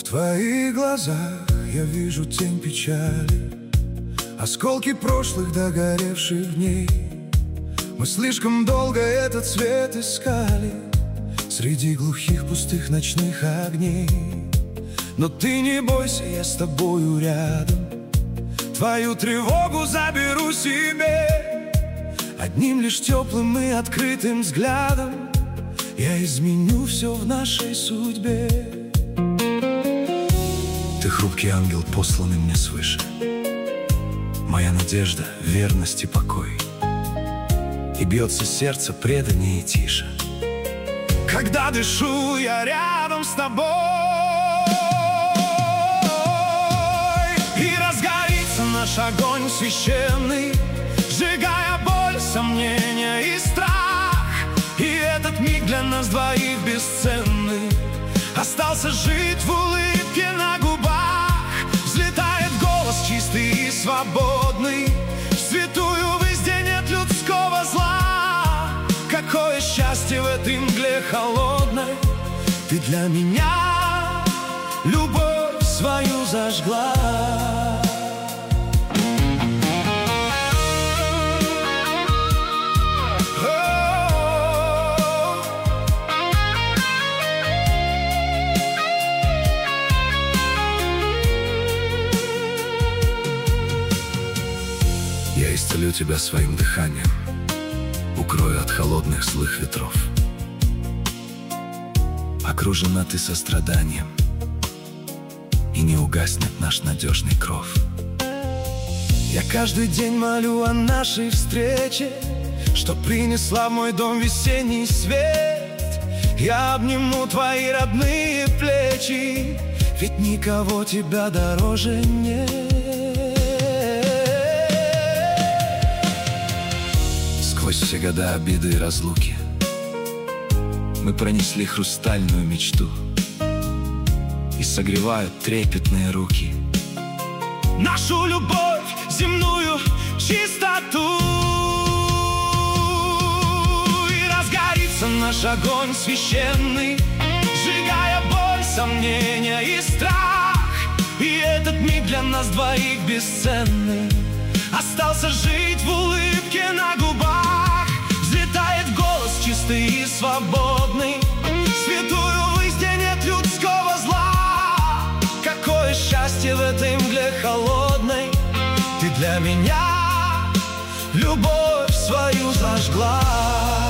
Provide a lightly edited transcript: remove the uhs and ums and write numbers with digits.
твоих глазах я вижу тень печали, осколки прошлых, догоревших дней. Мы слишком долго этот свет искали среди глухих пустых ночных огней. Но ты не бойся, я с тобою рядом, твою тревогу заберу себе. Одним лишь теплым и открытым взглядом я изменю все в нашей судьбе. Ты хрупкий ангел, посланный мне свыше, моя надежда, верность и покой. И бьется сердце преданнее и тише, когда дышу я рядом с тобой. И разгорится наш огонь священный, сжигая боль, сомнения и страх. И этот миг для нас двоих бесценный остался жить в улыбке на губах. Взлетает голос чистый и свободный, в святую везде нет людского зла. Какое счастье в этой мгле холодной, ты для меня любовь свою зажгла. Я исцелю тебя своим дыханием, укрою от холодных злых ветров. Окружена ты состраданием, и не угаснет наш надежный кров. Я каждый день молю о нашей встрече, что принесла в мой дом весенний свет. Я обниму твои родные плечи, ведь никого тебя дороже нет. Сквозь все года обиды и разлуки мы пронесли хрустальную мечту, и согревают трепетные руки нашу любовь, земную чистоту. И разгорится наш огонь священный, сжигая боль, сомнения и страх. И этот миг для нас двоих бесценный остался жить в улыбке на губах. Взлетает голос чистый и свободный, святую везде нет людского зла. Какое счастье в этой мгле холодной, ты для меня любовь свою зажгла.